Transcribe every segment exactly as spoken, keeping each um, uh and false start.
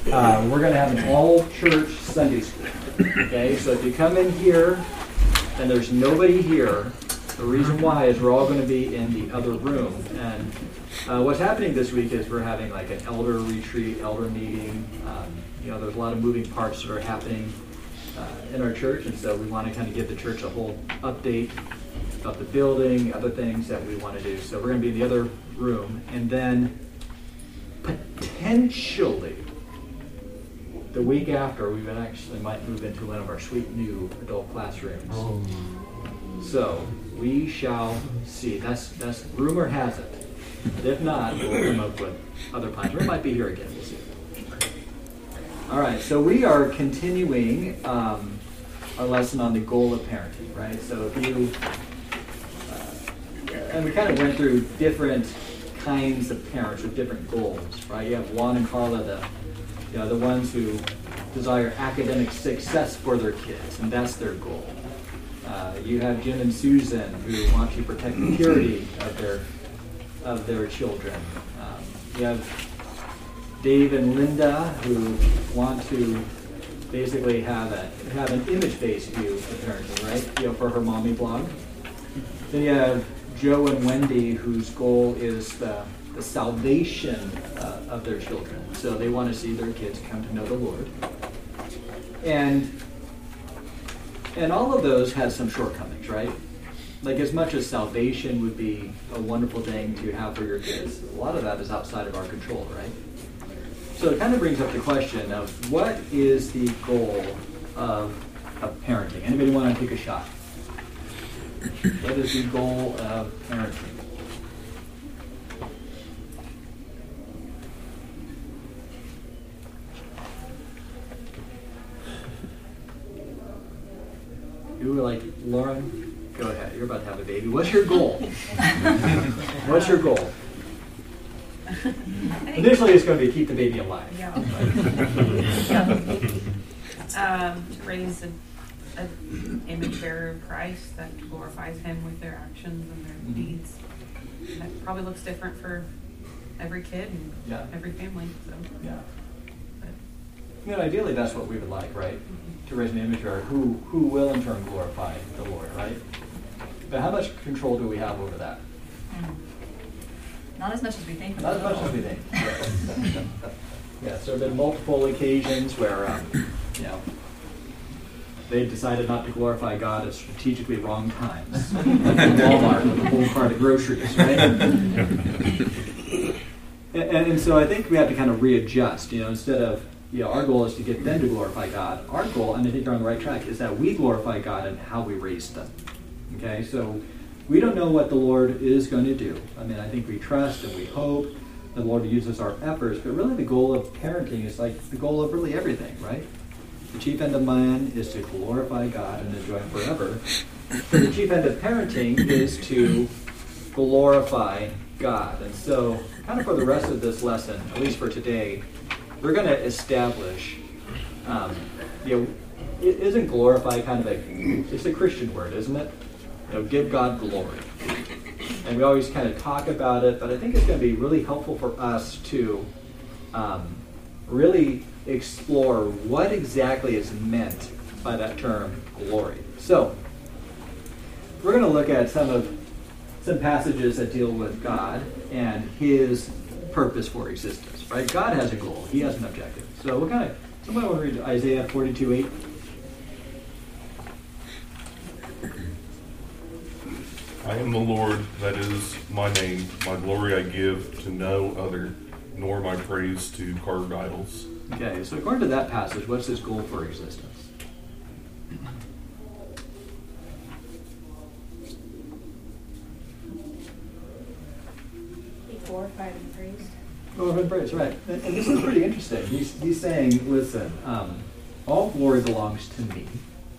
uh, we're going to have an all-church Sunday school. Okay, so if you come in here and there's nobody here, the reason why is we're all going to be in the other room. And uh, what's happening this week is we're having like an elder retreat, elder meeting. Um, you know, there's a lot of moving parts that are happening uh, in our church, and so we want to kind of give the church a whole update about the building, other things that we want to do. So we're going to be in the other room, and then potentially the week after, we actually might move into one of our sweet new adult classrooms. Oh. So we shall see. That's that's rumor has it. But if not, we'll come up with other plans. We might be here again. We'll see. All right. So we are continuing um, our lesson on the goal of parenting. Right. So if you uh, and we kind of went through different kinds of parents with different goals. Right. You have Juan and Carla, the you know the ones who desire academic success for their kids, and that's their goal. Uh, you have Jim and Susan who want to protect the purity of their of their children. Um, you have Dave and Linda who want to basically have a have an image-based view of parenting, right? You know, for her mommy blog. Then you have Joe and Wendy whose goal is the, the salvation uh, of their children. So they want to see their kids come to know the Lord. And And all of those have some shortcomings, right? Like as much as salvation would be a wonderful thing to have for your kids, a lot of that is outside of our control, right? So it kind of brings up the question of what is the goal of, of parenting? Anybody want to take a shot? What is the goal of parenting? You were like, Lauren, go ahead. You're about to have a baby. What's your goal? What's your goal? Initially, it's going to be keep the baby alive. Yeah. um, to raise an image bearer of Christ that glorifies Him with their actions and their mm-hmm. deeds. And that probably looks different for every kid and yeah. every family. So. Yeah. But, you know, ideally, that's what we would like, right? Mm-hmm. To raise an image bearer who who will in turn glorify the Lord, right? But how much control do we have over that? Not as much as we think. Not as much as we think. Yeah. Yeah. So there have been multiple occasions where, um, you know, they decided not to glorify God at strategically wrong times, like in Walmart with a whole cart of groceries, right? and, and so I think we have to kind of readjust. You know, instead of you know, our goal is to get them to glorify God. Our goal, and I think they're on the right track, is that we glorify God in how we raise them. Okay, so we don't know what the Lord is going to do. I mean, I think we trust and we hope the Lord uses our efforts, but really the goal of parenting is like the goal of really everything, right? The chief end of man is to glorify God and enjoy Him forever. So the chief end of parenting is to glorify God. And so, kind of for the rest of this lesson, at least for today, we're going to establish, um, you know, it isn't glorify kind of a, it's a Christian word, isn't it? You know, give God glory. And we always kind of talk about it, but I think it's going to be really helpful for us to um, really explore what exactly is meant by that term glory. So, we're going to look at some of some passages that deal with God and His purpose for existence. Right? God has a goal. He has an objective. So what kind of, somebody want to read Isaiah forty-two eight? I am the Lord, that is my name. My glory I give to no other, nor my praise to carved idols. Okay, so according to that passage, what's His goal for existence? Be glorified and praised. Glorified and praised, right. And, and this is pretty interesting. He's, he's saying, listen, um, all glory belongs to me.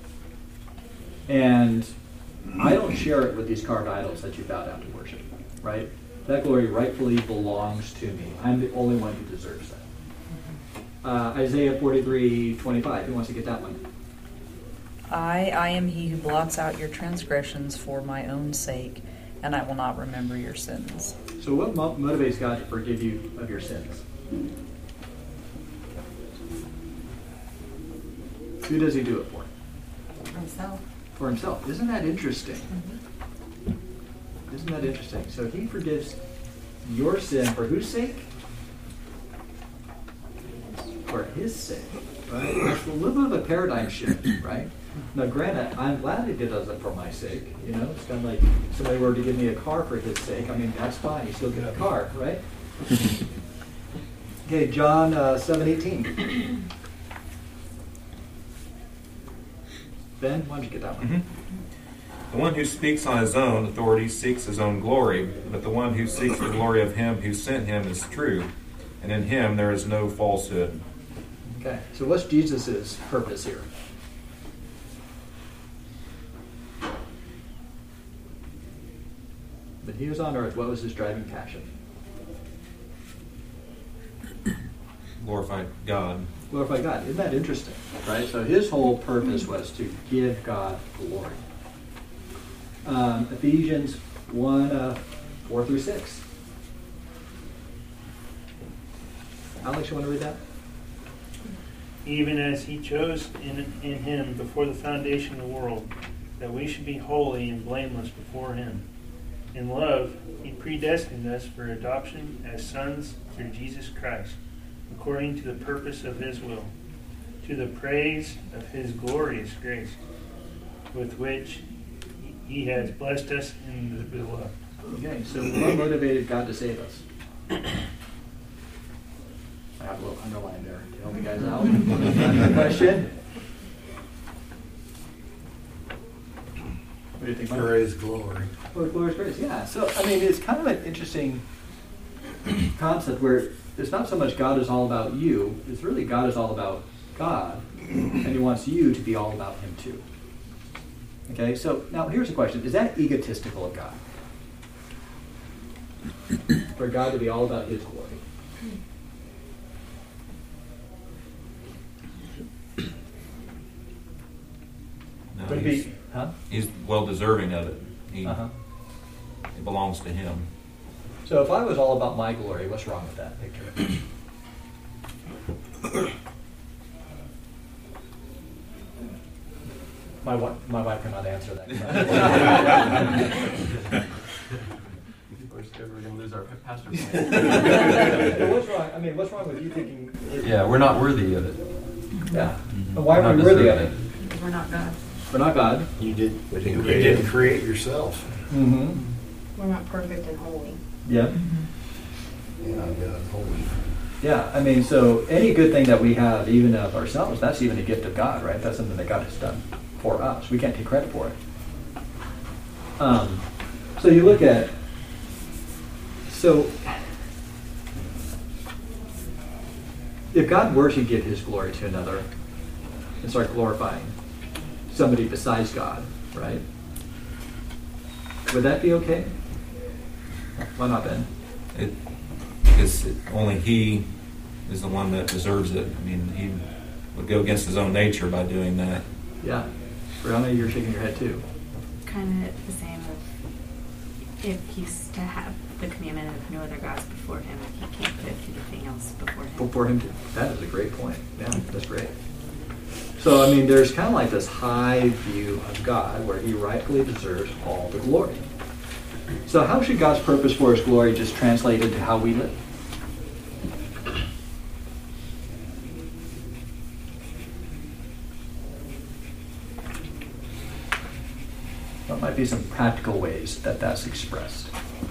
And I don't share it with these carved idols that you bow down to worship, right? That glory rightfully belongs to me. I'm the only one who deserves that. Uh, Isaiah forty-three twenty-five. Who wants to get that one? I, I am He who blots out your transgressions for my own sake, and I will not remember your sins. So what mo- motivates God to forgive you of your sins? Who does he do it for? Himself. For himself. Isn't that interesting? Isn't that interesting? So he forgives your sin for whose sake? For his sake, right? It's a little bit of a paradigm shift, right? Now, granted, I'm glad he does it for my sake. You know, it's kind of like if somebody were to give me a car for his sake. I mean, that's fine. You still get a car, right? Okay, John uh, seven eighteen. Ben, why don't you get that one? Mm-hmm. The one who speaks on his own authority seeks his own glory, but the one who seeks the glory of him who sent him is true, and in him there is no falsehood. Okay, so what's Jesus' purpose here? When he was on earth, what was his driving passion? Glorify God. Glorify God. Isn't that interesting? Right? So his whole purpose was to give God glory. Um, Ephesians one, uh, four through six. Alex, you want to read that? Even as he chose in, in him before the foundation of the world, that we should be holy and blameless before him. In love, he predestined us for adoption as sons through Jesus Christ, according to the purpose of his will, to the praise of his glorious grace, with which he has blessed us in the beloved. Okay, so what motivated God to save us? I have a little underline there to help you guys out. Another question? What do you think, Mike? For his glory. For glorious grace, yeah. So, I mean, it's kind of an interesting concept where it's not so much God is all about you, it's really God is all about God, and he wants you to be all about him too. Okay, so now here's a question. Is that egotistical of God? For God to be all about his glory? No, Would it he's, be, huh? he's well deserving of it. He, Uh-huh. It belongs to him. So if I was all about my glory, what's wrong with that picture? my wife, my wife cannot answer that question. Of course, we're going to lose our pastor. Well, what's wrong? I mean, what's wrong with you thinking? Yeah, we're not worthy of it. Yeah. Mm-hmm. But why We're are we not worthy of deserving it? Because we're not God. We're not God. You did. We didn't You create didn't it. create yourself. Mm-hmm. We're not perfect and holy. Yeah. Yeah, God, holy. Yeah. I mean, so any good thing that we have, even of ourselves, that's even a gift of God, right? That's something that God has done for us. We can't take credit for it. Um, so you look at, so if God were to give his glory to another and start glorifying somebody besides God, right? Would that be okay? Why not, Ben? It, because it, only he is the one that deserves it. I mean, he would go against his own nature by doing that. Yeah. Brianna, you're shaking your head too. Kind of the same of if he's to have the commandment of no other gods before him, he can't put anything else before him. Before him, to, that is a great point. Yeah, that's great. So, I mean, there's kind of like this high view of God where he rightfully deserves all the glory. So how should God's purpose for his glory just translate into how we live? What might be some practical ways that that's expressed?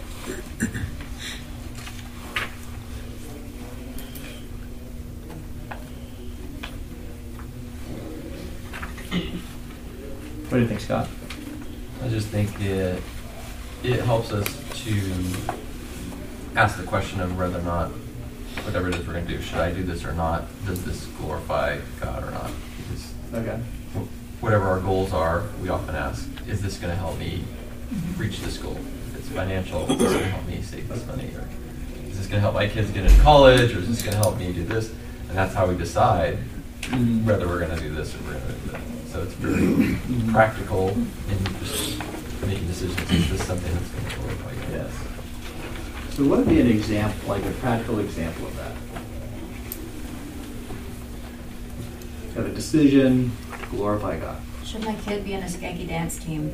What do you think, Scott? I just think it it helps us to ask the question of whether or not, whatever it is we're going to do, should I do this or not? Does this glorify God or not? Because Okay. whatever our goals are, we often ask, is this going to help me reach this goal? If it's financial, is this going to help me save this money? Or is this going to help my kids get into college? Or is this going to help me do this? And that's how we decide whether we're going to do this or we're going to do that. So it's very practical in just making decisions. Is this something that's going to glorify God? Yes. So what would be an example, like a practical example of that? You have a decision, glorify God? Should my kid be in a skanky dance team?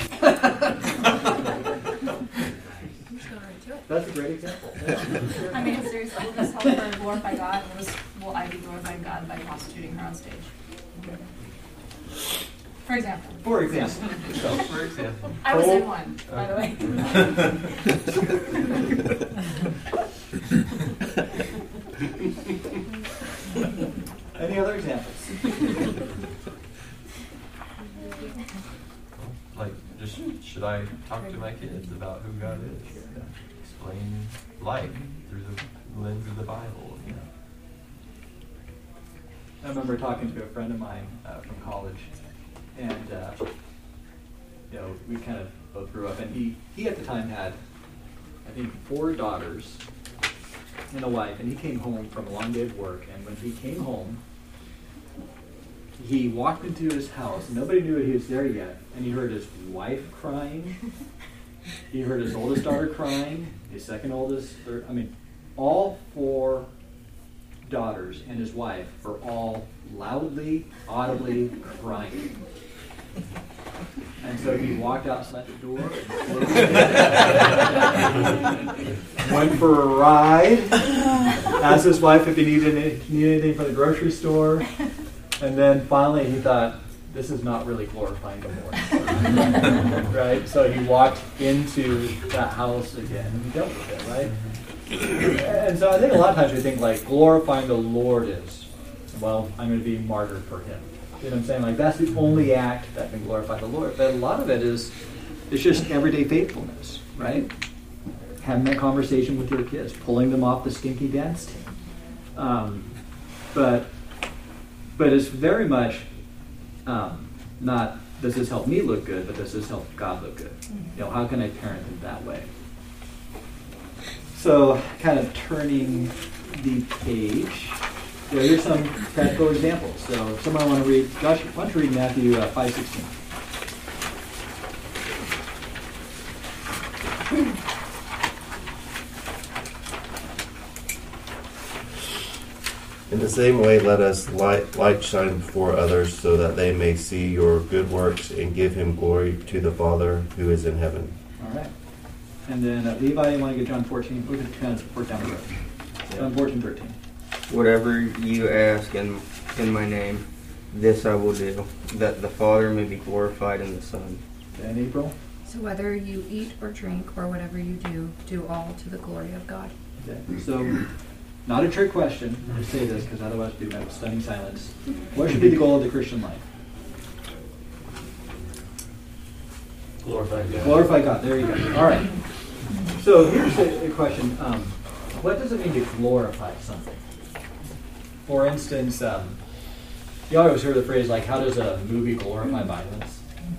That's a great example. I mean, seriously, will this help her glorify God? Will, this, will I be glorifying God by prostituting her on stage? For example. For example. So, for example. I was in one, by the way. Any other examples? Like, just should I talk to my kids about who God is? Explain life through the lens of the Bible. You know? I remember talking to a friend of mine uh, from college, and uh, you know, we kind of both grew up, and he he at the time had, I think, four daughters and a wife, and he came home from a long day of work, and when he came home, he walked into his house. Nobody knew he was there yet, and he heard his wife crying. He heard his oldest daughter crying, his second oldest, third, I mean, all four daughters and his wife were all loudly, audibly crying. And so he walked outside the door, went for a ride, asked his wife if he needed, any, needed anything from the grocery store, and then finally he thought, this is not really glorifying the Lord. Right? So he walked into that house again and he dealt with it, right? And so I think a lot of times we think like glorifying the Lord is, well, I'm going to be martyred for him. You know what I'm saying? Like that's the only act that can glorify the Lord. But a lot of it is, it's just everyday faithfulness, right? Having that conversation with your kids, pulling them off the stinky dance team. Um, but, but it's very much um, not, does this help me look good, but does this help God look good? You know, how can I parent them that way? So, kind of turning the page. So here's some practical examples. So, if someone want to read, Josh, why don't you read Matthew uh, five sixteen? In the same way, let us light, light shine before others, so that they may see your good works and give him glory to the Father who is in heaven. All right. And then uh, Levi, you want to get John fourteen? Look at transport down the road. John fourteen, thirteen. Whatever you ask in in my name, this I will do, that the Father may be glorified in the Son. And April? So whether you eat or drink or whatever you do, do all to the glory of God. Okay. So, not a trick question. I just say this because otherwise we'd have stunning silence. What should be the goal of the Christian life? Glorify God. Glorify God. There you go. All right. So here's a, a question. Um, what does it mean to glorify something? For instance, um, you always hear the phrase like, "How does a movie glorify violence?"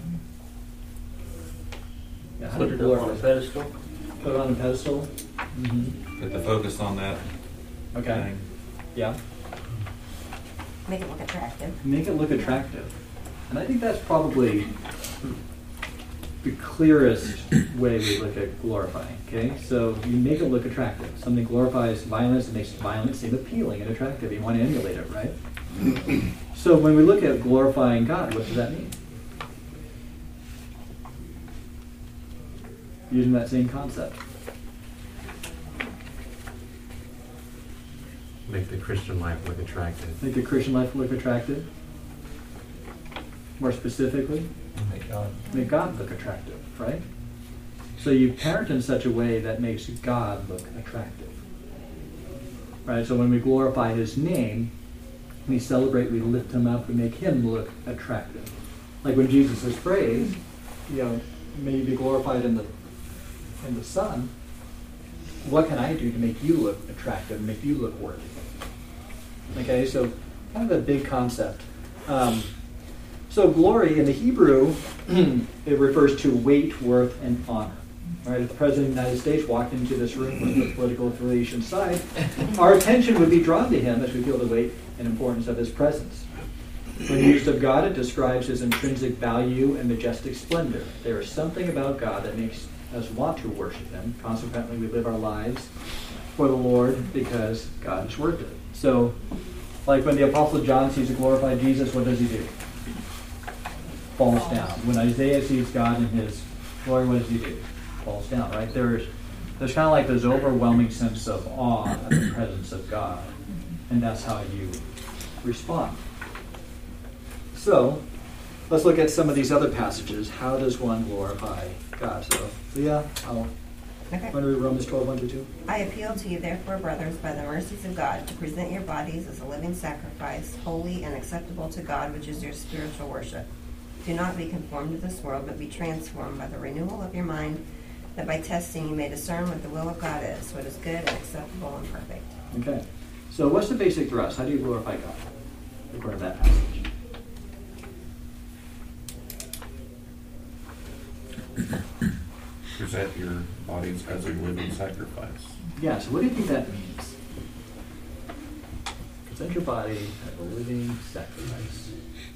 Yeah, how Put do it you up on a glorify? pedestal. Put it on a pedestal. Mm-hmm. Put the focus on that Okay. thing. Yeah. Make it look attractive. Make it look attractive. And I think that's probably the clearest way we look at glorifying. Okay, so you make it look attractive. Something glorifies violence, it makes violence seem appealing and attractive. You want to emulate it, right? So when we look at glorifying God, what does that mean? Using that same concept. Make the Christian life look attractive. Make the Christian life look attractive. More specifically, Make God. make God look attractive, right? So you parent in such a way that makes God look attractive. Right? So when we glorify his name, we celebrate, we lift him up, we make him look attractive. Like when Jesus is praised, you know, may you be glorified in the in the Son. What can I do to make you look attractive, make you look worthy? Okay, so kind of a big concept. Um, so glory in the Hebrew, it refers to weight, worth, and honor. Right? If the President of the United States walked into this room from the political affiliation side, our attention would be drawn to him as we feel the weight and importance of his presence. When used of God, it describes his intrinsic value and majestic splendor. There is something about God that makes us want to worship him. Consequently, we live our lives for the Lord because God is worth it. So, like when the Apostle John sees a glorified Jesus, what does he do? falls Falls. down. When Isaiah sees God in his glory, what does he do? Falls down, right? There's there's kind of like this overwhelming sense of awe at the presence of God, and that's how you respond. So, let's look at some of these other passages. How does one glorify God? So, Leah, I'll Okay. want to read Romans twelve, one through two? I appeal to you, therefore, brothers, by the mercies of God, to present your bodies as a living sacrifice, holy and acceptable to God, which is your spiritual worship. Do not be conformed to this world, but be transformed by the renewal of your mind, that by testing you may discern what the will of God is, what is good and acceptable and perfect. Okay. So, what's the basic thrust? How do you glorify God? According to that passage. Present your bodies as a living sacrifice. Yeah, so what do you think that means? Present your body as a living sacrifice.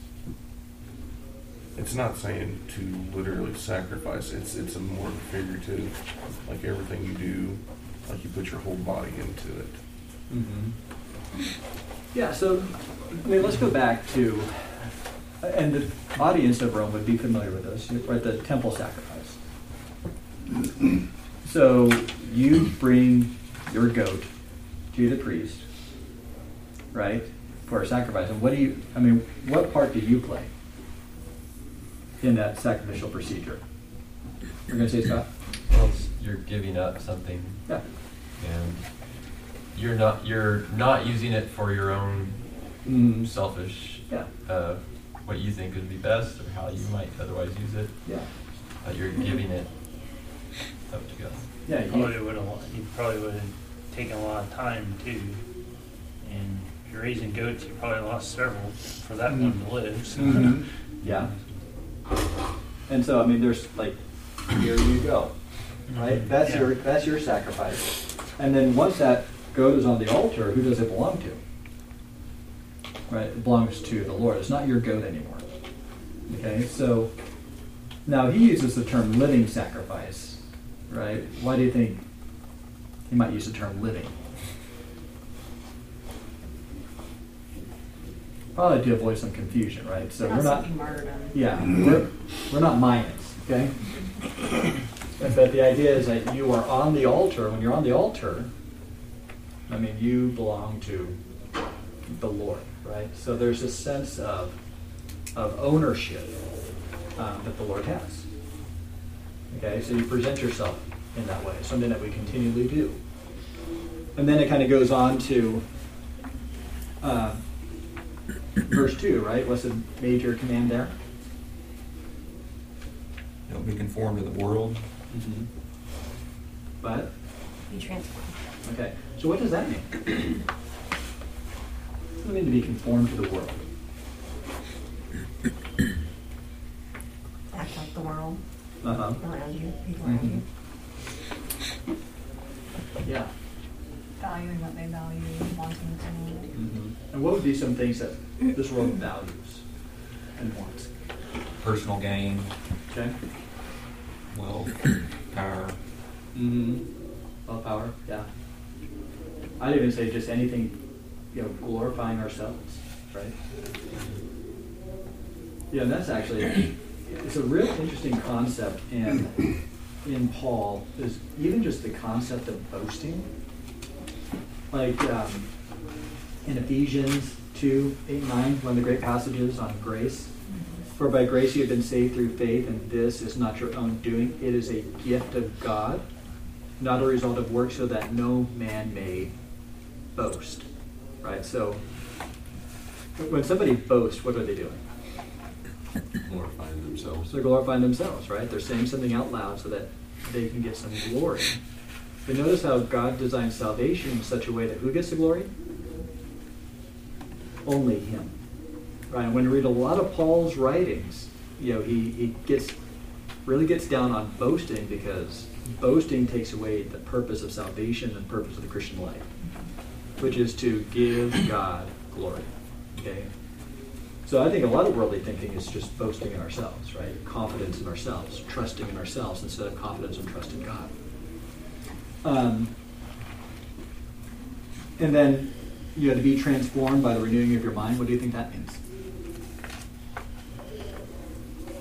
It's not saying to literally sacrifice. It's it's a more figurative, like everything you do, like you put your whole body into it. Mm-hmm. Yeah, so I mean, let's go back to, and the audience of Rome would be familiar with this, right? The temple sacrifice. So you bring your goat to the priest, right, for a sacrifice. And what do you, I mean, what part do you play in that sacrificial procedure? You're going to say, Scott? Well, it's, you're giving up something. Yeah. And you're not you're not using it for your own Mm. selfish, Yeah. uh, what you think would be best or how you might otherwise use it. Yeah. But you're giving it up to God. Yeah, You probably would have. You probably would have taken a lot of time too. And if you're raising goats, you probably lost several for that Mhm. one to live. So. Mhm. Yeah. And so, I mean, there's like, here you go, right? Mhm. That's Yeah. your that's your sacrifice. And then once that goat is on the altar, who does it belong to? Right? It belongs to the Lord. It's not your goat anymore. Okay? So now he uses the term living sacrifice, right? Why do you think he might use the term living? Probably to avoid some confusion, right? So we're not. martyrdom. Yeah, we're, we're not Mayans, okay? But but the idea is that you are on the altar. When you're on the altar, I mean, you belong to the Lord, right? So there's a sense of of ownership um, that the Lord has. Okay, so you present yourself in that way, something that we continually do. And then it kind of goes on to uh, verse two, right? What's the major command there? Don't be conformed to the world. Mm-hmm. But? Be transformed. Okay, so what does that mean? What does it mean to be conformed to the world? Act like the world Uh-huh. around you, people around Mhm. you. Yeah. Valuing what they value, wanting to. Mm-hmm. And what would be some things that this world values and wants? Personal gain, Okay. wealth, power. Mm-hmm. Well, power, yeah. I'd even say just anything, you know, glorifying ourselves, right? Yeah, and that's actually, it's a real interesting concept in, in Paul, is even just the concept of boasting. Like um, in Ephesians two, eight, nine, one of the great passages on grace. For by grace you have been saved through faith, and this is not your own doing. It is a gift of God, not a result of works, so that no man may boast. Right? So when somebody boasts, what are they doing? Glorifying themselves. They're glorifying themselves, right? They're saying something out loud so that they can get some glory. But notice how God designed salvation in such a way that who gets the glory? Only Him. Right? And when you read a lot of Paul's writings, you know, he, he gets really gets down on boasting, because boasting takes away the purpose of salvation and the purpose of the Christian life, which is to give God glory. Okay? So I think a lot of worldly thinking is just boasting in ourselves, right? Confidence in ourselves, trusting in ourselves instead of confidence and trust in God. Um, and then, you know, to be transformed by the renewing of your mind. What do you think that means?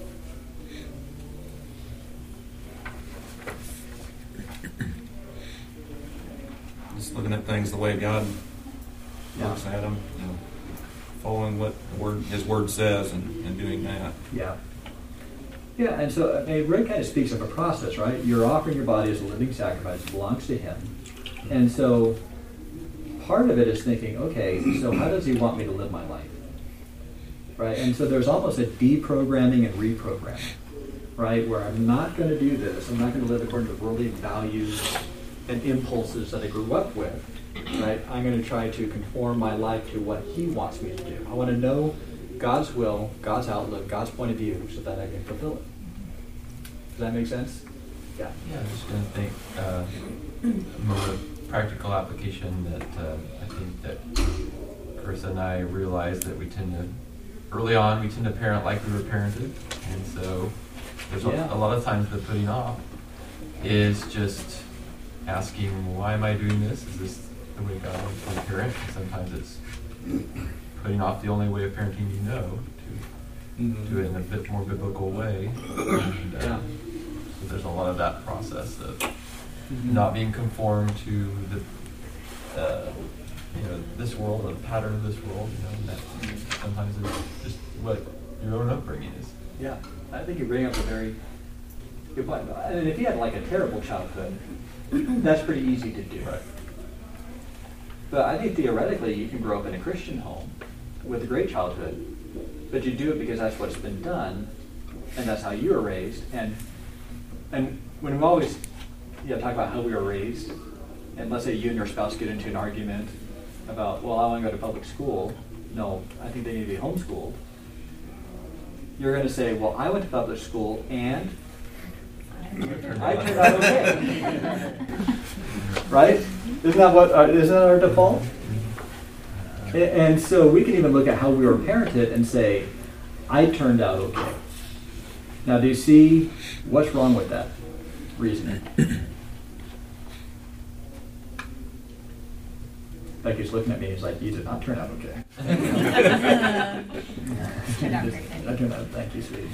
at things the way God Yeah. looks at them, you know, following what the word, His Word says and, and doing that. Yeah. Yeah, and so I mean, it really kind of speaks of a process, right? You're offering your body as a living sacrifice. It belongs to Him. And so part of it is thinking, okay, so how does He want me to live my life? Right? And so there's almost a deprogramming and reprogramming, right? Where I'm not going to do this. I'm not going to live according to the worldly values and impulses that I grew up with, right? I'm going to try to conform my life to what He wants me to do. I want to know God's will, God's outlook, God's point of view, so that I can fulfill it. Does that make sense? Yeah. Yeah, I'm just going to think uh, more practical application that uh, I think that Carissa and I realize that we tend to, early on, we tend to parent like we were parented. And so there's Yeah. a, a lot of times the putting off is just asking, why am I doing this? Is this the way God wants me to parent? And sometimes it's putting off the only way of parenting you know to Mm-hmm. do it in a bit more biblical way. And, uh, Yeah. so there's a lot of that process of Mhm. not being conformed to the, uh, you know, this world or the pattern of this world. You know, and that sometimes it's just what your own upbringing is. Yeah, I think you bring up a very good point. And if you had like a terrible childhood, that's pretty easy to do. Right. But I think theoretically you can grow up in a Christian home with a great childhood, but you do it because that's what's been done, and that's how you were raised. And and when we always you know, talk about how we were raised, and let's say you and your spouse get into an argument about, well, I want to go to public school. No, I think they need to be homeschooled. You're going to say, well, I went to public school and I turned out okay. Right? Isn't that what? Uh, isn't that our default? A- And so we can even look at how we were parented and say, I turned out okay. Now, do you see what's wrong with that reasoning? Like he's looking at me, he's like, you did not turn out okay. Turned out great. I turned out, thank you, sweetie.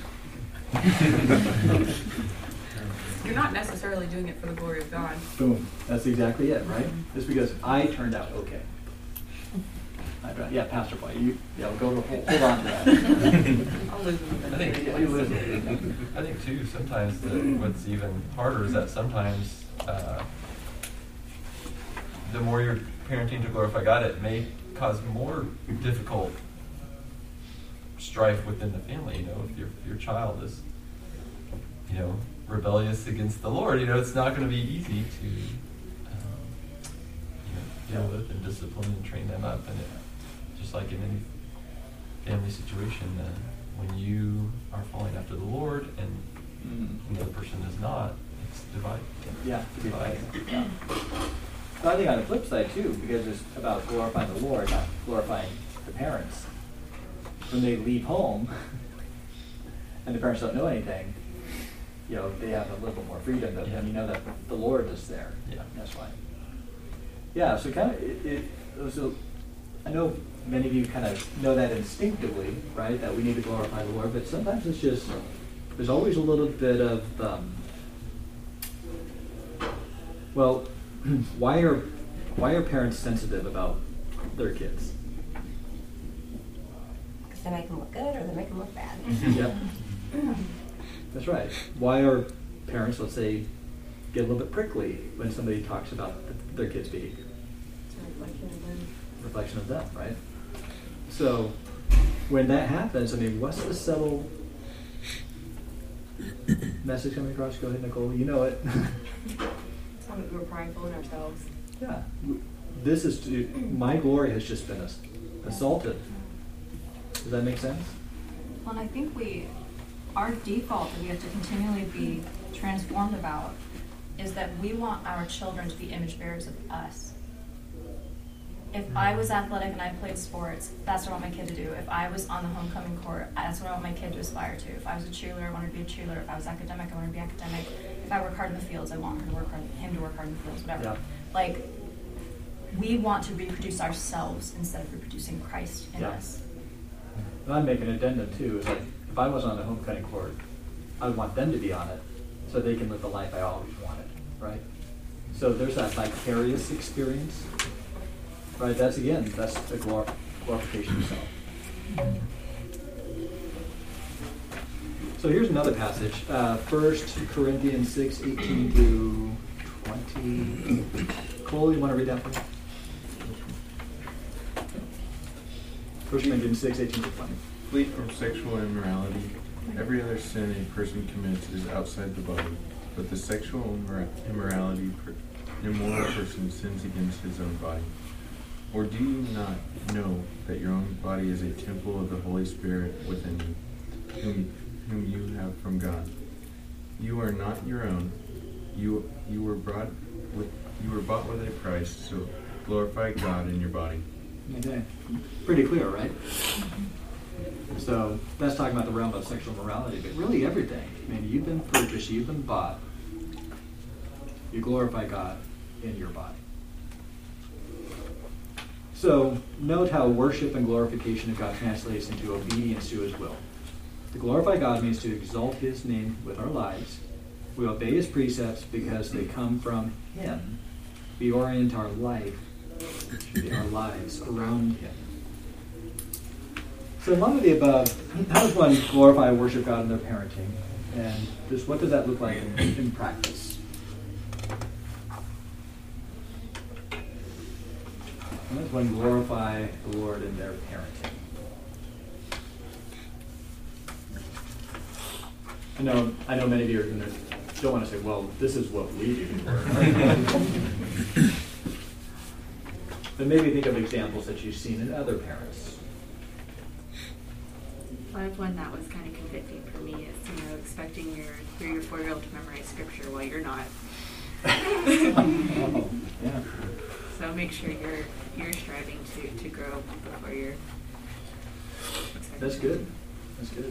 You're not necessarily doing it for the glory of God. Boom. That's exactly it, right? It's because I turned out okay. I turned- Yeah, Pastor Boy, you, yeah, go, hold, hold on to that. I'll lose them. I think, Yeah, you lose it. I think too, sometimes the, what's even harder is that sometimes uh, the more you're parenting to glorify God, it may cause more difficult strife within the family. You know, if your if your child is, you know, rebellious against the Lord, you know, it's not going to be easy to, um, you know, deal with and discipline and train them up. And it, just like in any family situation, uh, when you are following after the Lord and Mm. the other person is not, it's divided. Yeah, to be right. Yeah. But I think on the flip side too, because it's about glorifying the Lord, not glorifying the parents. When they leave home and the parents don't know anything, you know, they have a little bit more freedom, but then you know that the Lord is there. Yeah. That's why. Yeah, so kind of, it, it, so I know many of you kind of know that instinctively, right, that we need to glorify the Lord, but sometimes it's just, there's always a little bit of, um, well, why are why are parents sensitive about their kids? Because they make them look good or they make them look bad. Yep. That's right. Why are parents, let's say, get a little bit prickly when somebody talks about th- their kids' behavior? It's a reflection of them. Reflection of them, right? So when that happens, I mean, what's the subtle message coming across? Go ahead, Nicole. You know it. It's when we're prideful in ourselves. Yeah. This is to, my glory has just been ass- assaulted. Does that make sense? Well, and I think we, our default that we have to continually be transformed about is that we want our children to be image bearers of us. If I was athletic and I played sports, that's what I want my kid to do. If I was on the homecoming court, that's what I want my kid to aspire to. If I was a cheerleader, I wanted to be a cheerleader. If I was academic, I wanted to be academic. If I work hard in the fields, I want her to work hard, him to work hard in the fields, whatever. Yeah. Like, we want to reproduce ourselves instead of reproducing Christ in Yeah. us. And I'd make an addendum too, is like, if I wasn't on the homecoming court, I would want them to be on it so they can live the life I always wanted, right? So there's that vicarious experience, right? That's again, that's the glor- glorification of self. So here's another passage, uh, First Corinthians six, eighteen to twenty. Cole, you want to read that for me? First Corinthians six, eighteen to twenty. Flee from sexual immorality. Every other sin a person commits is outside the body, but the sexual immor- immorality, per- immoral person sins against his own body. Or do you not know that your own body is a temple of the Holy Spirit within you, whom, whom you have from God? You are not your own. You you were brought with you were bought with a price. So glorify God in your body. Okay, pretty clear, right? So that's talking about the realm of sexual morality, but really everything. I mean, you've been purchased, you've been bought. You glorify God in your body. So note how worship and glorification of God translates into obedience to his will. To glorify God means to exalt his name with our lives. We obey his precepts because they come from him. We orient our life, our lives around him. So in light of the above, how does one glorify and worship God in their parenting? And just what does that look like in, in practice? How does one glorify the Lord in their parenting? I know, I know many of you are going to don't want to say, well, this is what we do. But maybe think of examples that you've seen in other parents. I have one that was kind of convicting for me is, you know, expecting your three or four year old to memorize scripture while you're not. Oh, yeah. So make sure you're you're striving to, to grow before you're. That's good. That's good.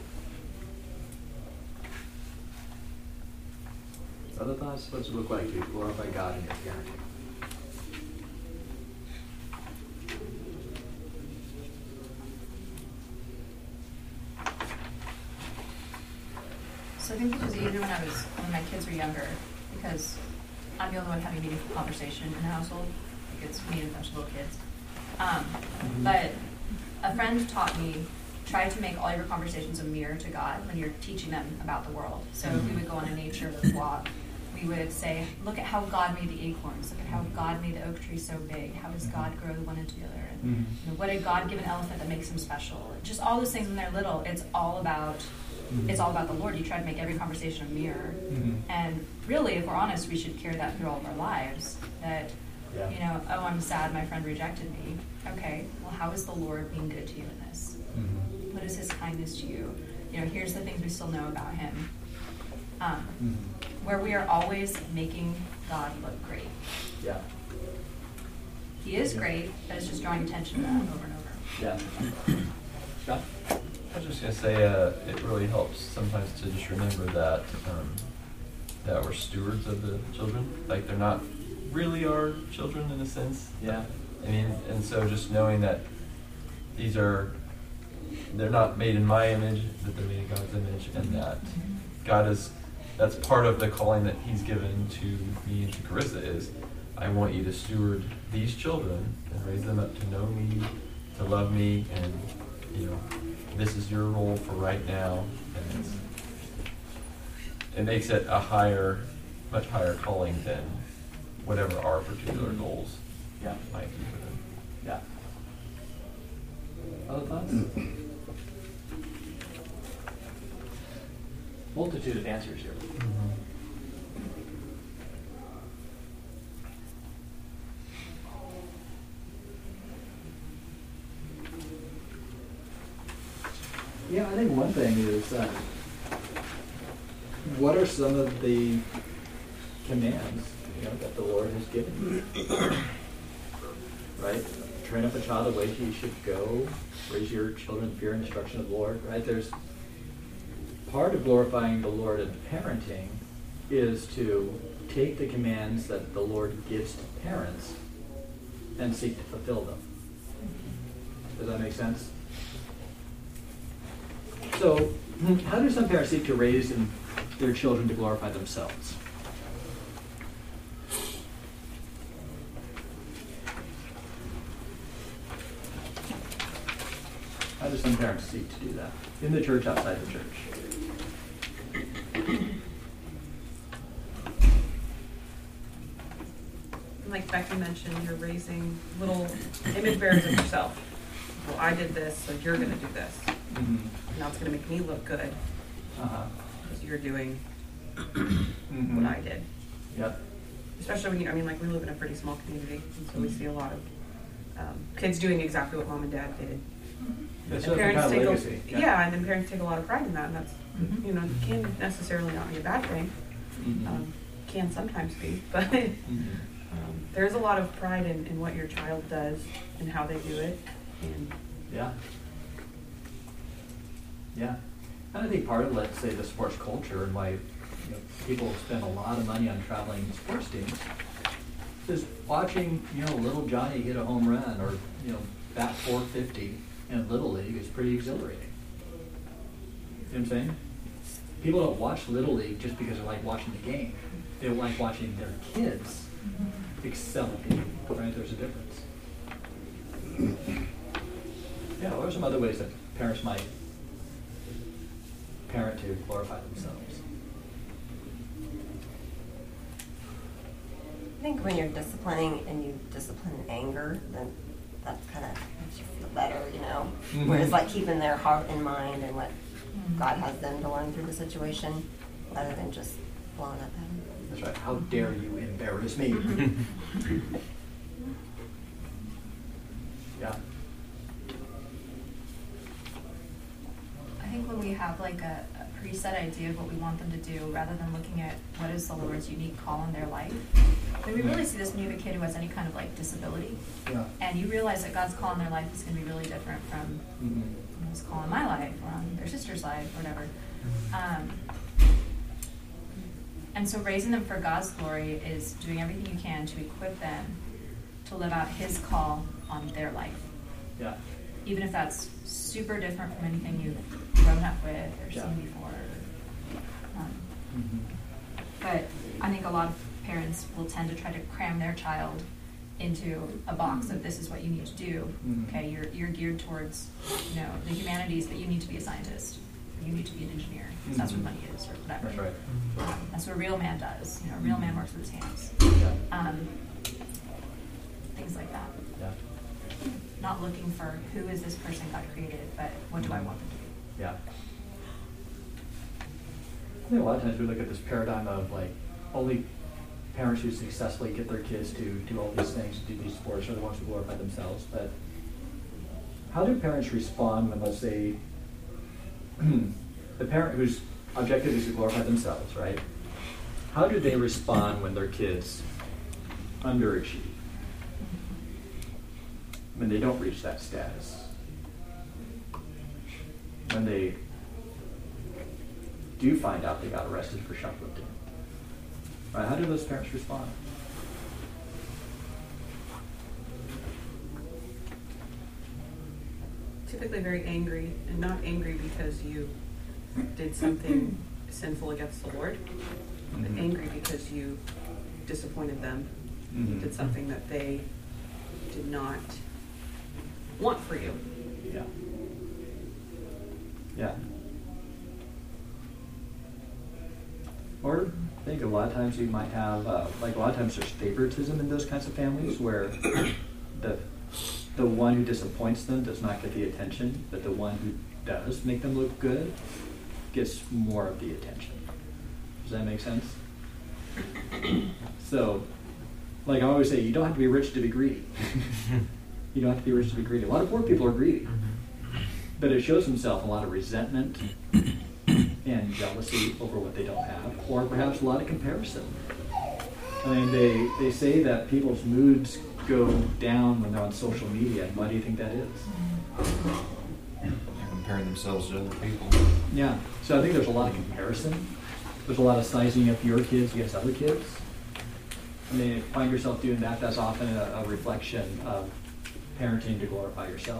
Other thoughts? What's it look like to glorify God in your parenting? So I think it was easier when I was when my kids were younger, because I'm the only one having meaningful conversation in the household. Like it's me and a bunch of little kids. Um, but a friend taught me, try to make all your conversations a mirror to God when you're teaching them about the world. So if we would go on a nature walk, we would say, look at how God made the acorns. Look at how God made the oak tree so big. How does God grow the one into the other? And Mm-hmm. you know, what did God give an elephant that makes him special? Just all those things when they're little. It's all about Mm-hmm. it's all about the Lord. You try to make every conversation a mirror. Mm-hmm. And really, if we're honest, we should carry that through all of our lives. That, Yeah. you know, oh, I'm sad my friend rejected me. Okay, well, how is the Lord being good to you in this? Mm-hmm. What is his kindness to you? You know, here's the things we still know about him. Um, Mm-hmm. Where we are always making God look great. Yeah. He is Yeah. great, but it's just drawing attention to that over and over. Yeah. Scott? I was just gonna say, uh, it really helps sometimes to just remember that um, that we're stewards of the children. Like they're not really our children in a sense. Yeah. I mean, and so just knowing that these are, they're not made in my image, that they're made in God's image, and that God is, that's part of the calling that He's given to me and to Carissa is, I want you to steward these children and raise them up to know me, to love me, and you know, this is your role for right now, and it's, it makes it a higher, much higher calling than whatever our particular goals Yeah. might be for them. Yeah. Other thoughts? Multitude of answers here. Yeah, I think one thing is, uh, what are some of the commands, you know, that the Lord has given you? Right? Train up a child the way he should go. Raise your children in fear and instruction of the Lord. Right? There's part of glorifying the Lord in parenting is to take the commands that the Lord gives to parents and seek to fulfill them. Does that make sense? So, how do some parents seek to raise in their children to glorify themselves? How do some parents seek to do that? In the church, outside the church? Like Becky mentioned, you're raising little image bearers of yourself. Well, I did this, so you're going to do this. Mm-hmm. Now it's going to make me look good Uh-huh. because you're doing Mm-hmm. what I did. Yep. Especially when you, I mean, like we live in a pretty small community, and so we Mhm. see a lot of um, kids doing exactly what mom and dad did. That's And a kind of take legacy. a, yeah. and then parents take a lot of pride in that, and that's you know can necessarily not be a bad thing. Mhm. Um, can sometimes be, but Mhm. um, there's a lot of pride in, in what your child does and how they do it. And Yeah. Yeah. And I think part of, let's say, the sports culture and why you know, people spend a lot of money on traveling sports teams is watching, you know, little Johnny hit a home run or, you know, bat four fifty in Little League is pretty exhilarating. You know what I'm saying? People don't watch Little League just because they like watching the game. They like watching their kids excel at the game, right? There's a difference. Yeah, what are some other ways that parents might parent to glorify themselves? I think when you're disciplining and you discipline in anger, then that kind of makes you feel better, you know? Mhm. Whereas like keeping their heart in mind and what God has them to learn through the situation, rather than just blowing up at them. That's right. How dare you embarrass me? Yeah. I think when we have like a, a preset idea of what we want them to do, rather than looking at what is the Lord's unique call in their life. I mean, we really see this when you have a kid who has any kind of like disability. Yeah. And you realize that God's call in their life is going to be really different from Mm-hmm. you know, his call in my life or on their sister's life or whatever. Um, and so raising them for God's glory is doing everything you can to equip them to live out his call on their life. Yeah. Even if that's super different from anything you've grown up with or Yeah. seen before. Um, Mm-hmm. but I think a lot of parents will tend to try to cram their child into a box of this is what you need to do. Mhm. Okay, you're you're geared towards, you know, the humanities, but you need to be a scientist. Or you need to be an engineer. Because that's what Mhm. money is, or whatever. That's right. Um, that's what a real man does. You know, a real man works with his hands. Yeah. Um, things like that. Yeah. Not looking for who is this person God created, but what do I want them to be. Yeah. I think a lot of times we look at this paradigm of like only parents who successfully get their kids to do all these things, do these sports, are the ones who glorify themselves. But how do parents respond when, let's say, the parent whose objective is to glorify themselves, right? How do they respond when their kids underachieve? When they don't reach that status? When they do find out they got arrested for shoplifting? Right, how do those parents respond? typically very angry, and not angry because you did something sinful against the Lord, Mhm. but angry because you disappointed them, Mhm. did something that they did not want for you. Yeah. Yeah. Or I think a lot of times you might have, uh, like a lot of times there's favoritism in those kinds of families where the the one who disappoints them does not get the attention, but the one who does make them look good gets more of the attention. Does that make sense? So, like I always say, you don't have to be rich to be greedy. You don't have to be rich to be greedy. A lot of poor people are greedy. But it shows himself a lot of resentment and jealousy over what they don't have, or perhaps a lot of comparison. I mean, they, they say that people's moods go down when they're on social media. And why do you think that is? They're comparing themselves to other people. Yeah. So I think there's a lot of comparison. There's a lot of sizing up your kids against other kids. I mean, if you find yourself doing that, that's often a, a reflection of parenting to glorify yourself.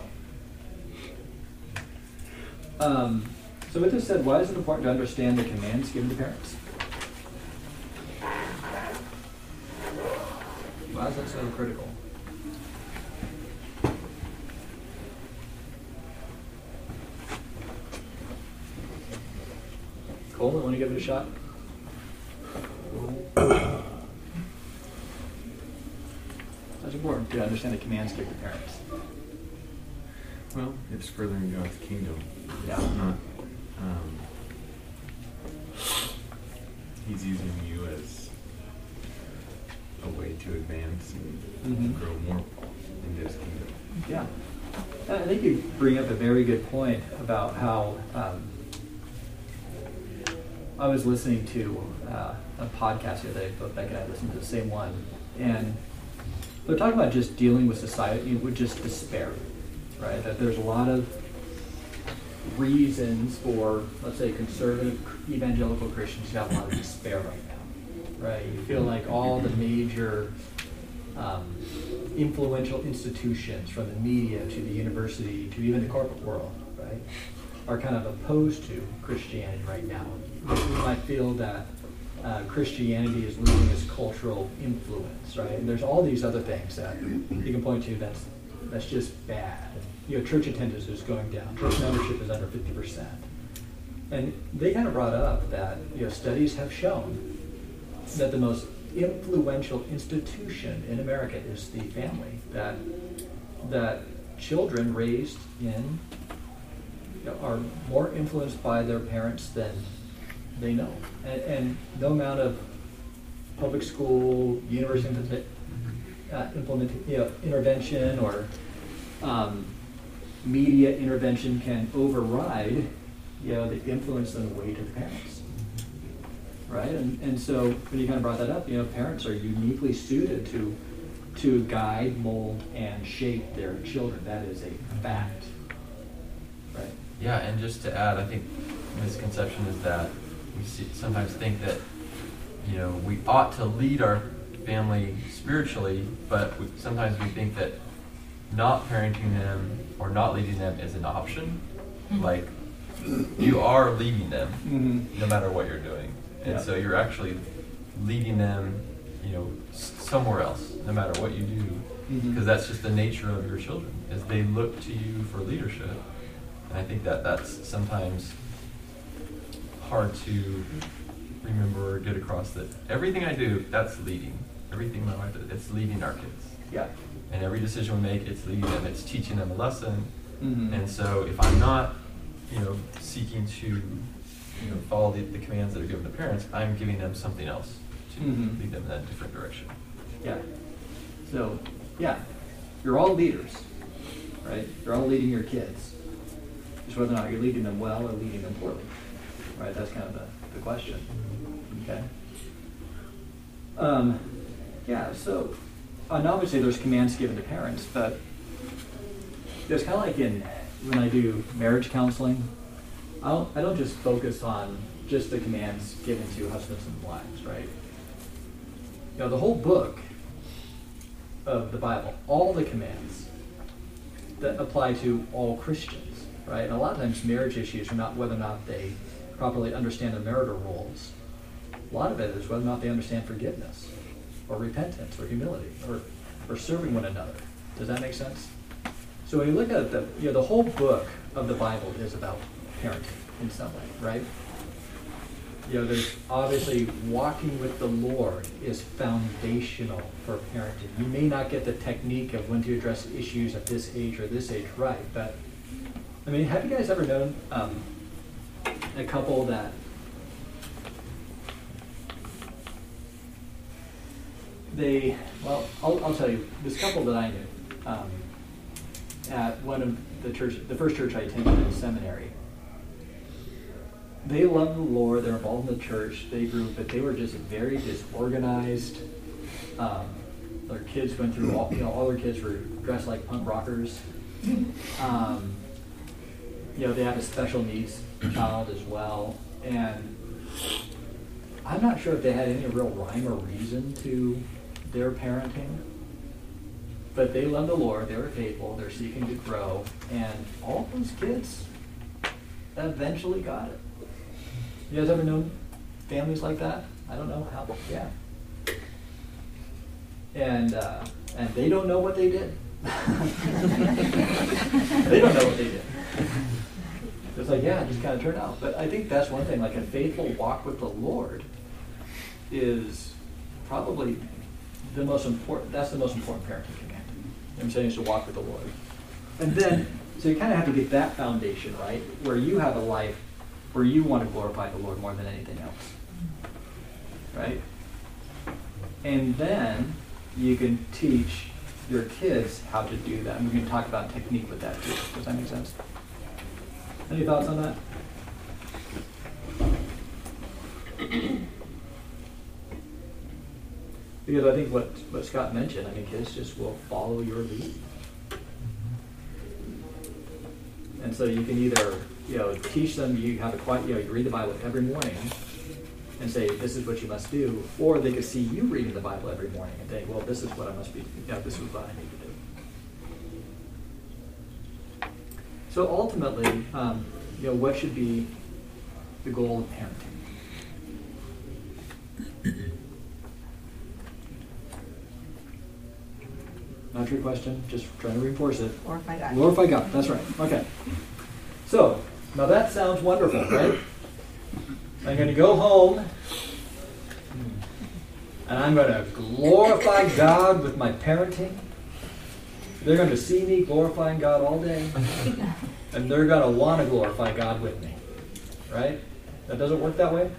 Um, so with this said, why is it important to understand the commands given to parents? Why is that so critical? Coleman, want to give it a shot? That's important to understand the commands given to parents. Well, it's furthering God's kingdom. Yeah. It's not. Um, he's using you as a way to advance and Mhm. grow more in His kingdom. Yeah. I think you bring up a very good point about how um, I was listening to uh, a podcast the other day, but Beck and I listened to the same one, and they're talking about just dealing with society with just despair, right? That there's a lot of reasons for, let's say, conservative evangelical Christians to have a lot of despair right now, right? You feel like all the major um, influential institutions, from the media to the university to even the corporate world, right, are kind of opposed to Christianity right now. You might feel that uh, Christianity is losing its cultural influence, right? And there's all these other things that you can point to that's that's just bad. You know, church attendance is going down. Church membership is under fifty percent. And they kind of brought up that, you know, studies have shown that the most influential institution in America is the family. That that children raised in, you know, are more influenced by their parents than they know, and, and no amount of public school, university uh, implement, you know, intervention or um, media intervention can override, you know, the influence and the weight of the parents. Right, and and so when you kind of brought that up, you know, parents are uniquely suited to to guide, mold, and shape their children. That is a fact. Right. Yeah, and just to add, I think misconception is that we see, sometimes think that, you know, we ought to lead our family spiritually, but we, sometimes we think that not parenting them or not leading them is an option. Like, you are leading them, mm-hmm. no matter what you're doing. And Yeah. so you're actually leading them, you know, s- somewhere else, no matter what you do, because Mhm. that's just the nature of your children, is they look to you for leadership. And I think that that's sometimes hard to remember or get across, that everything I do, that's leading. Everything my wife does, it's leading our kids. Yeah. And every decision we make, it's leading them, it's teaching them a lesson. Mhm. And so if I'm not, you know, seeking to, you know, follow the, the commands that are given to parents, I'm giving them something else to Mhm. lead them in that different direction. Yeah. So, yeah, you're all leaders, right? You're all leading your kids. Just whether or not you're leading them well or leading them poorly, right? That's kind of the, the question. Okay. Um, yeah. So, and obviously there's commands given to parents, but there's kind of like in when I do marriage counseling, I don't I don't just focus on just the commands given to husbands and wives, right? You know, the whole book of the Bible, all the commands that apply to all Christians, right? And a lot of times marriage issues are not whether or not they properly understand the marital roles. A lot of it is whether or not they understand forgiveness or repentance or humility or, or serving one another. Does that make sense? So when you look at the, you know, the whole book of the Bible is about parenting in some way, right? You know, there's obviously walking with the Lord is foundational for parenting. You may not get the technique of when to address issues at this age or this age right, but I mean, have you guys ever known um, a couple that they, well, I'll, I'll tell you, this couple that I knew um, at one of the church, the first church I attended in seminary, they loved the Lord, they're involved in the church, they grew, but they were just very disorganized. Um, their kids went through all, you know, all their kids were dressed like punk rockers. Um, you know, they had a special needs child as well. And I'm not sure if they had any real rhyme or reason to their parenting, but they loved the Lord, they were faithful, they're seeking to grow, and all those kids eventually got it. You guys ever known families like that? I don't know how, yeah. And uh, and they don't know what they did. They don't know what they did. it's like, yeah, it just kind of turned out. But I think that's one thing, like a faithful walk with the Lord is probably the most important, that's the most important parenting command. You know what I'm saying, is to walk with the Lord. And then, so you kind of have to get that foundation, right, where you have a life where you want to glorify the Lord more than anything else. Right? And then you can teach your kids how to do that. And we can talk about technique with that too. Does that make sense? Any thoughts on that? Because I think what, what Scott mentioned, I mean, kids just will follow your lead. And so you can either, you know, teach them, you have a quiet, you know, you read the Bible every morning and say, this is what you must do. Or they could see you reading the Bible every morning and think, well, this is what I must be, you know, this is what I need to do. So ultimately, um, you know, what should be the goal of parenting? Not your question, just trying to reinforce it. Glorify God. Glorify God, that's right. Okay. So, now that sounds wonderful, right? I'm going to go home and I'm going to glorify God with my parenting. They're going to see me glorifying God all day. And they're going to want to glorify God with me. Right? That doesn't work that way?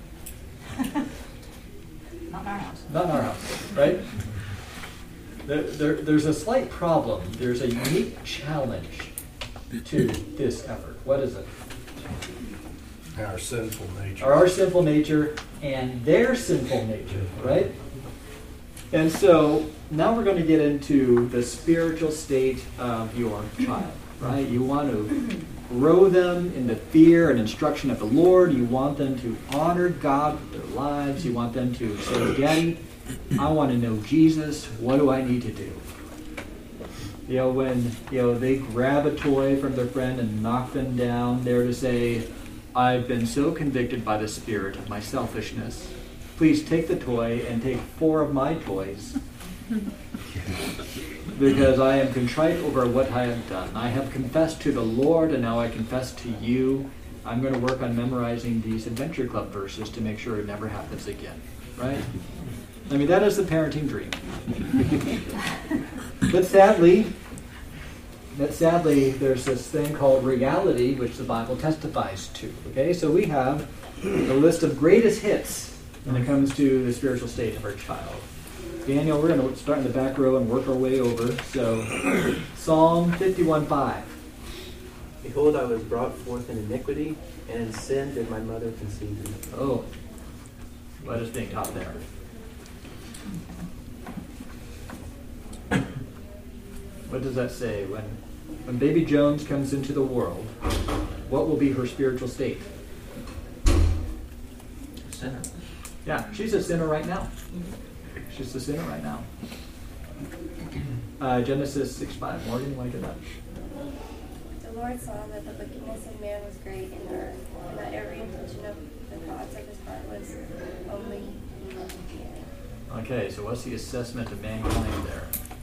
Not in our house. Not in our house, right? There, there, there's a slight problem. There's a unique challenge to this effort. What is it? Our sinful nature. Our sinful nature and their sinful nature, right? And so now we're going to get into the spiritual state of your child, right? You want to grow them in the fear and instruction of the Lord. You want them to honor God with their lives. You want them to say, Daddy, I want to know Jesus. What do I need to do? You know, when you know they grab a toy from their friend and knock them down, they're to say, I've been so convicted by the Spirit of my selfishness. Please take the toy and take four of my toys. Because I am contrite over what I have done. I have confessed to the Lord, and now I confess to you. I'm going to work on memorizing these Adventure Club verses to make sure it never happens again. Right? I mean, that is the parenting dream. But sadly, but sadly, there's this thing called reality, which the Bible testifies to. Okay, so we have a list of greatest hits when it comes to the spiritual state of our child. Daniel, we're going to start in the back row and work our way over. So, Psalm fifty-one five. Behold, I was brought forth in iniquity, and in sin did my mother conceive me. Oh, what is being taught there? What does that say? When, when baby Jones comes into the world, what will be her spiritual state? Sinner. Yeah, she's a sinner right now. She's a sinner right now. Uh, Genesis six five. Morgan, you want to get that? The Lord saw that the wickedness of man was great in the earth, and that every intention of the thoughts of his heart was only evil. Okay, so what's the assessment of mankind there?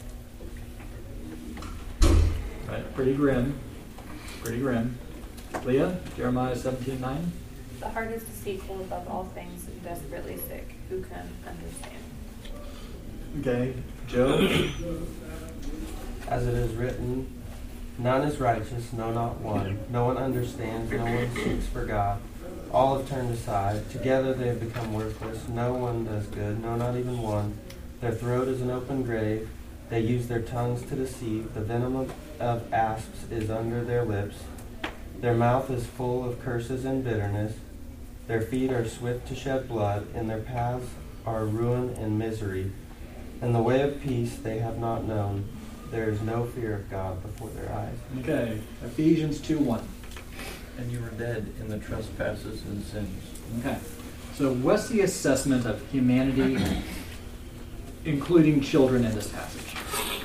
Right, pretty grim. Pretty grim. Leah, Jeremiah seventeen nine. The heart is deceitful above all things and desperately sick. Who can understand? Okay, Joe. As it is written, none is righteous, no, not one. No one understands, no one seeks for God. All have turned aside. Together they have become worthless. No one does good, no, not even one. Their throat is an open grave. They use their tongues to deceive. The venom of, of asps is under their lips. Their mouth is full of curses and bitterness. Their feet are swift to shed blood. In their paths are ruin and misery. And the way of peace they have not known. There is no fear of God before their eyes. Okay, Ephesians two one. And you were dead in the trespasses and sins. Okay, so what's the assessment of humanity, including children, in this passage?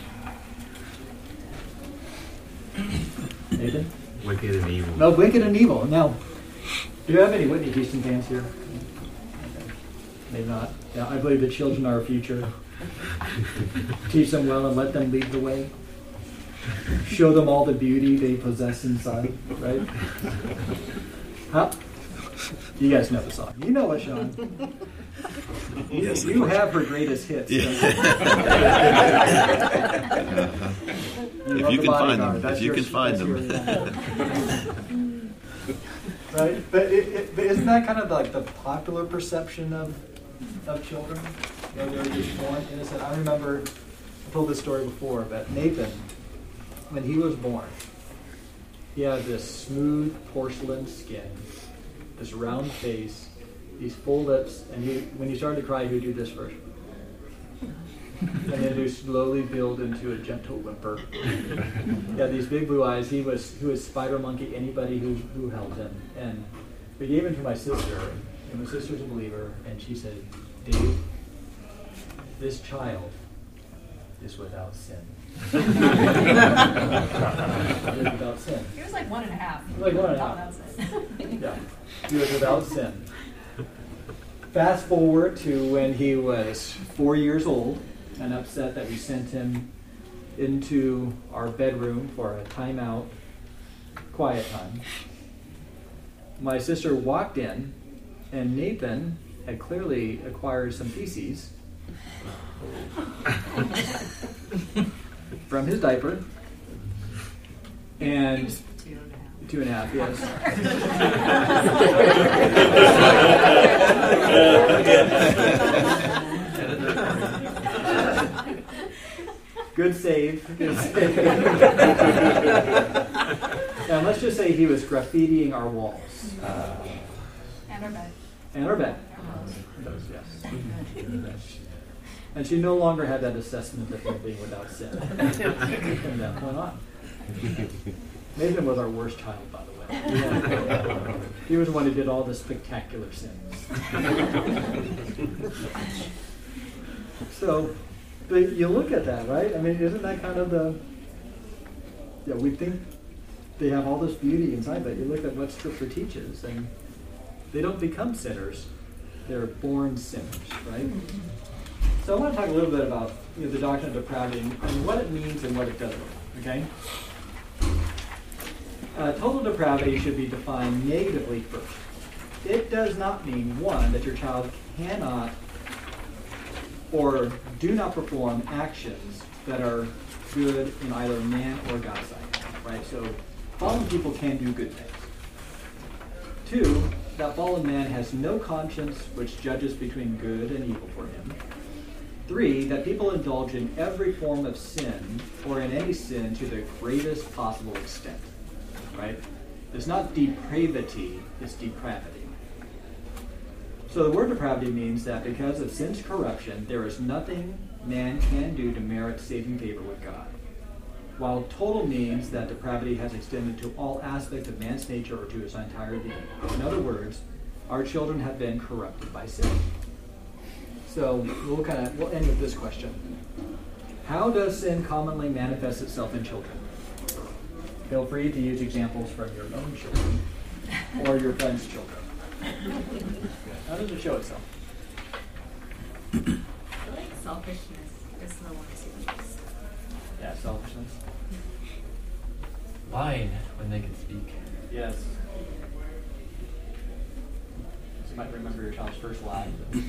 Nathan? Wicked and evil. No, wicked and evil. Now, do you have any Whitney Houston fans here? Okay. Maybe not. Yeah, I believe the children are our future. Teach them well and let them lead the way. show them all the beauty they possess inside, right? Huh? You guys know the song. You know it, Sean. Yes, you have her greatest hits. Yeah. You If love you the can find Bodyguard. them, That's if you your- can find that's them. your- Right? But, it, it, but isn't that kind of like the popular perception of of children? You know, they're just born innocent. I remember, I told this story before, but Nathan, when he was born, he had this smooth porcelain skin, this round face, these full lips, and he, when he started to cry, he would do this first. And then he would slowly build into a gentle whimper. He had these big blue eyes. He was he was spider monkey anybody who who held him. And we gave him to my sister, and my sister's a believer, and she said, Dave, this child is without sin. Is without sin. He was like one and a half. Like one and a Oh, half. that's it. Yeah, he was without sin. Fast forward to when he was four years old and upset that we sent him into our bedroom for a timeout, quiet time. My sister walked in, and Nathan had clearly acquired some feces from his diaper. And two and a half, yes. Good save. Good save. And let's just say he was graffitiing our walls. Uh, And our bed. and our bed. Those, yes. And she no longer had that assessment of him being without sin from that point on. Nathan was our worst child, by the way. Yeah. He was the one who did all the spectacular sins. So, but you look at that, right? I mean, isn't that kind of the, yeah, we think they have all this beauty inside, but you look at what Scripture teaches, and they don't become sinners. They're born sinners, right? So I want to talk a little bit about, you know, the doctrine of depravity and, and what it means and what it doesn't, okay? Uh, total depravity should be defined negatively first. It does not mean, one, that your child cannot or do not perform actions that are good in either man or God's sight, right? So fallen people can do good things. Two, that fallen man has no conscience which judges between good and evil for him. Three, that people indulge in every form of sin or in any sin to the greatest possible extent, right? It's not depravity, it's depravity. So the word depravity means that because of sin's corruption, there is nothing man can do to merit saving favor with God. While total means that depravity has extended to all aspects of man's nature or to his entire being. In other words, our children have been corrupted by sin. So we'll kind of we'll end with this question: how does sin commonly manifest itself in children? Feel free to use examples from your own children or your friends' children. How does it show itself? I feel like selfishness is the one to use. Yeah, selfishness. Lying when they can speak. Yes. You might remember your child's first lie.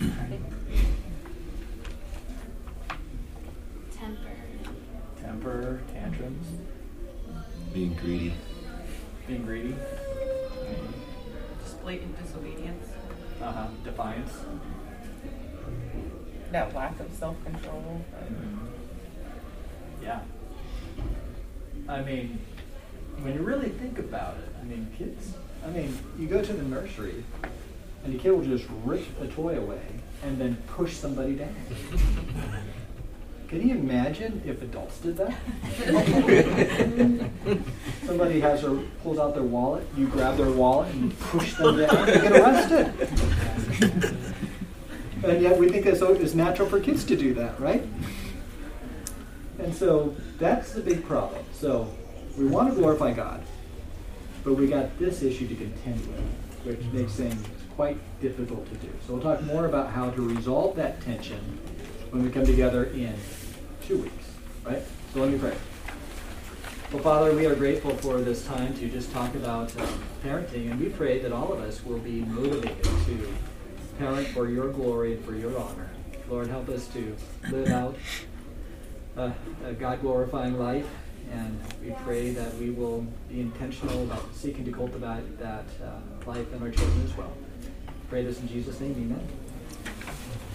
Temper. Temper, tantrums. Being greedy. Being greedy. Just blatant disobedience. Uh-huh. Defiance. That lack of self-control. Yeah. I mean, when you really think about it, I mean, kids, I mean, you go to the nursery and the kid will just rip a toy away and then push somebody down. Can you imagine if adults did that? Somebody has their, pulls out their wallet, you grab their wallet and push them down, they get arrested. And yet we think it's, it's natural for kids to do that, right? And so that's the big problem. So we want to glorify God, but we got this issue to contend with, which makes things quite difficult to do. So we'll talk more about how to resolve that tension when we come together in two weeks, right? So let me pray. Well, Father, we are grateful for this time to just talk about uh, parenting, and we pray that all of us will be motivated to parent for your glory and for your honor. Lord, help us to live out uh, a God-glorifying life, and we pray that we will be intentional about seeking to cultivate that uh, life in our children as well. Pray this in Jesus' name, amen.